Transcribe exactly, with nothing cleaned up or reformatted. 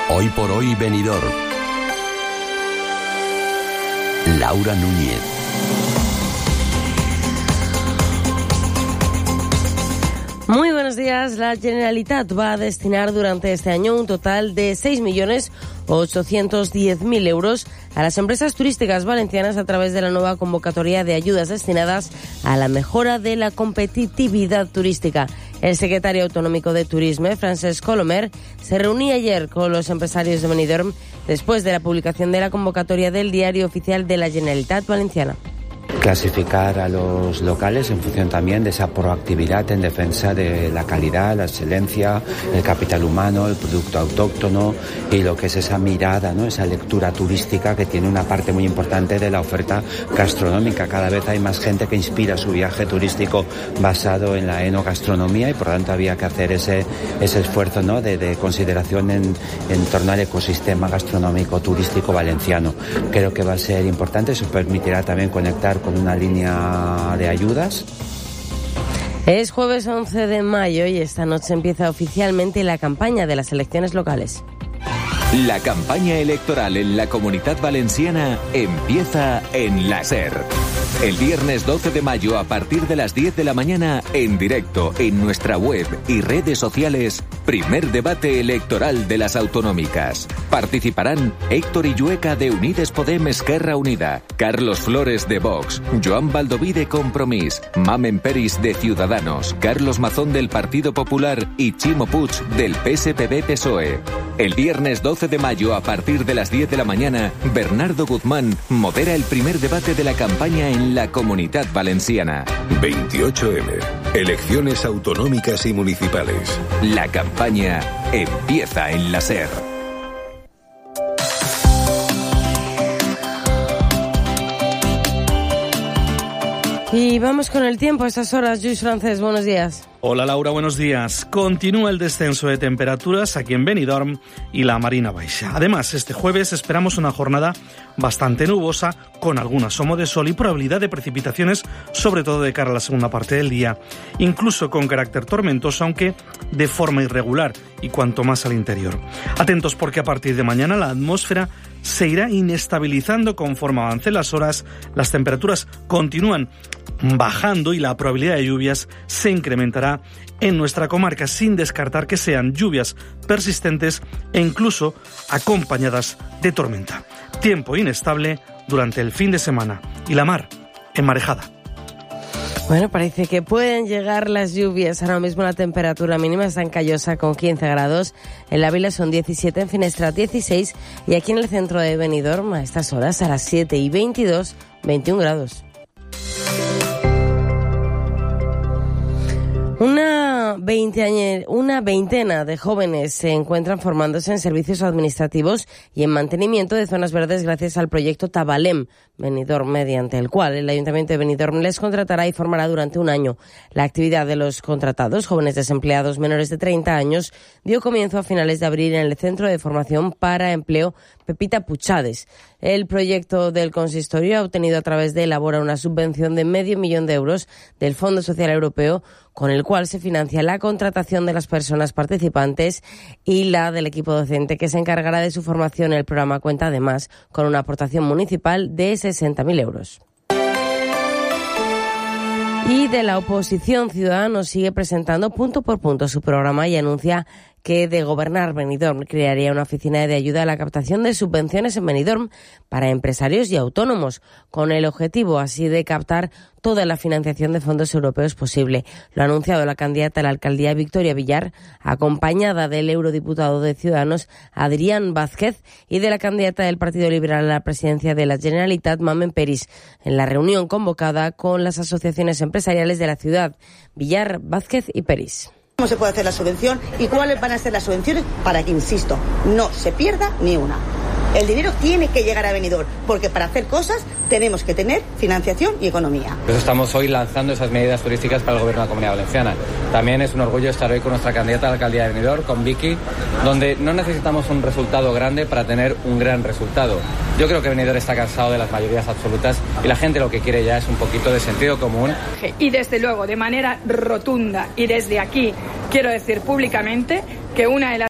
Hoy por hoy Benidorm. Laura Núñez. Muy buenos días. La Generalitat va a destinar durante este año un total de seis millones ochocientos diez mil euros a las empresas turísticas valencianas a través de la nueva convocatoria de ayudas destinadas a la mejora de la competitividad turística. El secretario autonómico de Turisme, Francesc Colomer, se reunía ayer con los empresarios de Benidorm después de la publicación de la convocatoria del Diario Oficial de la Generalitat Valenciana. Clasificar a los locales en función también de esa proactividad en defensa de la calidad, la excelencia, el capital humano, el producto autóctono y lo que es esa mirada, ¿no? Esa lectura turística que tiene una parte muy importante de la oferta gastronómica. Cada vez hay más gente que inspira su viaje turístico basado en la enogastronomía y por lo tanto había que hacer ese, ese esfuerzo, ¿no? de, de consideración en, en torno al ecosistema gastronómico turístico valenciano. Creo que va a ser importante, eso permitirá también conectar con una línea de ayudas. Es jueves once de mayo y esta noche empieza oficialmente la campaña de las elecciones locales. La campaña electoral en la Comunitat Valenciana empieza en la SER. El viernes doce de mayo a partir de las diez de la mañana, en directo en nuestra web y redes sociales, primer debate electoral de las autonómicas. Participarán Héctor Illueca de Unides Podem Esquerra Unida, Carlos Flores de Vox, Joan Baldoví de Compromís, Mamen Peris de Ciudadanos, Carlos Mazón del Partido Popular y Chimo Puig del P S P B P S O E. El viernes doce de mayo a partir de las diez de la mañana, Bernardo Guzmán modera el primer debate de la campaña en la Comunitat Valenciana. veintiocho eme. Elecciones autonómicas y municipales. La campaña empieza en la SER. Y vamos con el tiempo a estas horas. Lluís Francés, buenos días. Hola Laura, buenos días. Continúa el descenso de temperaturas aquí en Benidorm y la Marina Baixa. Además, este jueves esperamos una jornada bastante nubosa, con algún asomo de sol y probabilidad de precipitaciones, sobre todo de cara a la segunda parte del día, incluso con carácter tormentoso, aunque de forma irregular y cuanto más al interior. Atentos porque a partir de mañana la atmósfera se irá inestabilizando conforme avancen las horas, las temperaturas continúan bajando y la probabilidad de lluvias se incrementará en nuestra comarca, sin descartar que sean lluvias persistentes e incluso acompañadas de tormenta. Tiempo inestable durante el fin de semana y la mar enmarejada. Bueno, parece que pueden llegar las lluvias. Ahora mismo la temperatura mínima está en Callosa con quince grados. En la Vila son diecisiete, en Finestrat dieciséis y aquí en el centro de Benidorm a estas horas a las siete y veintidós, veintiún grados. Una, veinteañe, una veintena de jóvenes se encuentran formándose en servicios administrativos y en mantenimiento de zonas verdes gracias al proyecto Tabalem Benidorm, mediante el cual el Ayuntamiento de Benidorm les contratará y formará durante un año. La actividad de los contratados, jóvenes desempleados menores de treinta años, dio comienzo a finales de abril en el Centro de Formación para Empleo Pepita Puchades. El proyecto del consistorio ha obtenido a través de Elabora una subvención de medio millón de euros del Fondo Social Europeo, con el cual se financia la contratación de las personas participantes y la del equipo docente que se encargará de su formación. El programa cuenta además con una aportación municipal de sesenta mil euros. Y de la oposición, Ciudadanos sigue presentando punto por punto su programa y anuncia que de gobernar Benidorm crearía una oficina de ayuda a la captación de subvenciones en Benidorm para empresarios y autónomos, con el objetivo así de captar toda la financiación de fondos europeos posible. Lo ha anunciado la candidata a la alcaldía Victoria Villar, acompañada del eurodiputado de Ciudadanos Adrián Vázquez y de la candidata del Partido Liberal a la presidencia de la Generalitat, Mamen Peris, en la reunión convocada con las asociaciones empresariales de la ciudad, Villar, Vázquez y Peris. ¿Cómo se puede hacer la subvención y cuáles van a ser las subvenciones para que, insisto, no se pierda ni una? El dinero tiene que llegar a Benidorm, porque para hacer cosas tenemos que tener financiación y economía. Por eso estamos hoy lanzando esas medidas turísticas para el Gobierno de la Comunidad Valenciana. También es un orgullo estar hoy con nuestra candidata a la alcaldía de Benidorm, con Vicky, donde no necesitamos un resultado grande para tener un gran resultado. Yo creo que Benidorm está cansado de las mayorías absolutas y la gente lo que quiere ya es un poquito de sentido común. Y desde luego, de manera rotunda y desde aquí, quiero decir públicamente que una de las